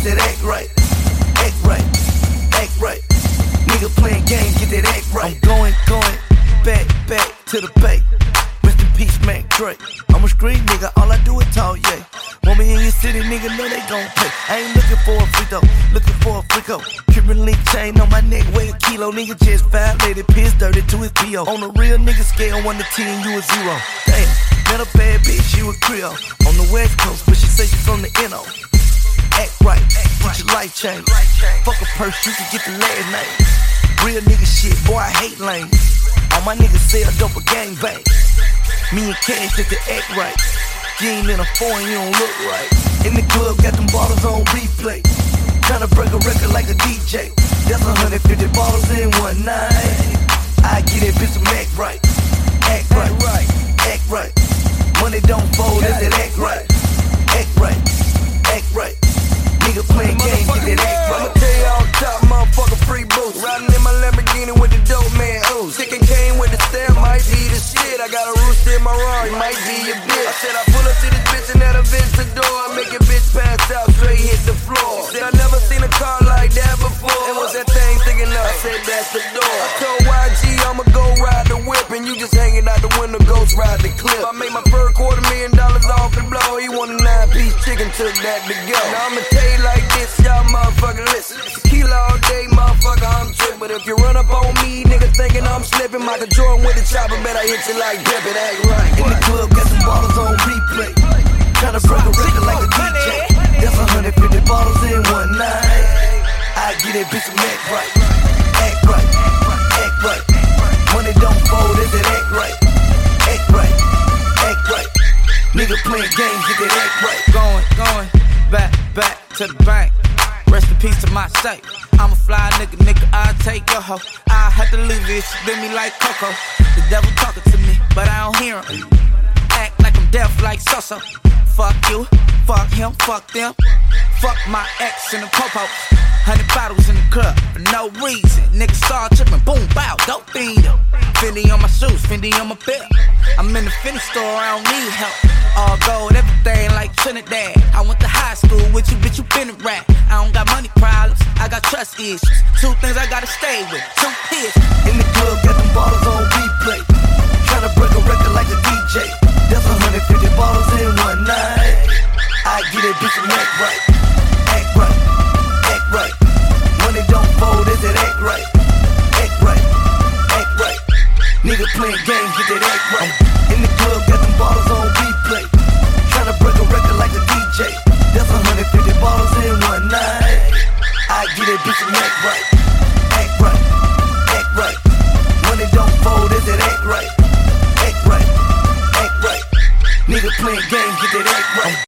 is that act right. Act right, act right. Nigga playing games, get that act right. I'm going back to the bay. Rest in peace, Mac Dre. I'm a street nigga, all I do is talk, yeah. Want me in your city, nigga, know they gon' pay. I ain't looking for a free throw, looking for a freako. Cuban link chain on my neck, weigh a kilo. Nigga just violated, piss dirty to his P.O. On a real nigga scale, 1 to 10, you a 0. Damn, met a bad bitch, you a Creole. On the West Coast, but she say she from the N.O. Act right, get your life change. Fuck a purse, you can get the last name. Real nigga shit, boy, I hate lame. All my niggas sell dope or gang bang. Me and Cash just to act right. You ain't in a foreign, you don't look right. In the club, got them bottles on replay. Tryna break a record like a DJ. That's 150 bottles in one night. I get that bitch some act right. Act right, act right. Money don't fold, that's that act right. Act right, act right. Nigga playing games, get that act right. I'ma tell you off top, motherfucker, free boost. Riding in my Lamborghini with the dope man ooze. Chicken cane with the stamp, might be the shit. I got a rooster in my Rari, might be your bitch. I said I pull up to this bitch and that event's the door. I make a bitch pass out, straight hit the floor. Said I never seen a car like that before. And what's that thing sticking up? I said that's the door. I told YG I'ma go ride the whip, and you just hanging out the window, ghost ride the clip. I made my first $250,000 off the blow. He want a 9-piece chicken, took that to go. Now I'ma tell you like this, y'all motherfucker listen. Tequila all day, motherfucker, I'm trippin'. But if you run up on me, nigga thinking I'm slipping, Michael Jordan with the chopper, bet I hit you like Pippin, act right. In the club, got some bottles on replay. Tryna break a record like a DJ. That's 150 bottles in one night. I get that bitch some act right. Act right, act right. Money don't fold, is it act right. Act right, act right. Nigga playing games, get that act right. Going back to the bank. Rest in peace to my safe. I'm a fly nigga, I'll take your hoe. I had to leave it, she did me like Coco. The devil talking to me, but I don't hear him. Act like I'm deaf like Soso. Fuck you, fuck him, fuck them. Fuck my ex and the popo. 100 bottles in the club for no reason. Niggas saw trippin', boom, bow, dope fiend. Fendi on my shoes, Fendi on my belt. I'm in the Fendi store, I don't need help. All gold, everything like Trinidad. I went to high school with you, bitch, you been a rat. I don't got money problems, I got trust issues. 2 things I gotta stay with, 2 kids. In the club, got them bottles on replay. Tryna break a record like a DJ. That's 150 bottles in one night. I get that bitch some act right. Act right, act right. Money don't fold, is it act right. Act right, act right. Nigga playing games, get that act right. In the club, got them bottles on replay. Tryna break a record like a DJ. That's 150 bottles in one night. I get that bitch some act right. Act right, act right. Money don't fold, is it act right. Act right, act right. Nigga playing games, get that act right.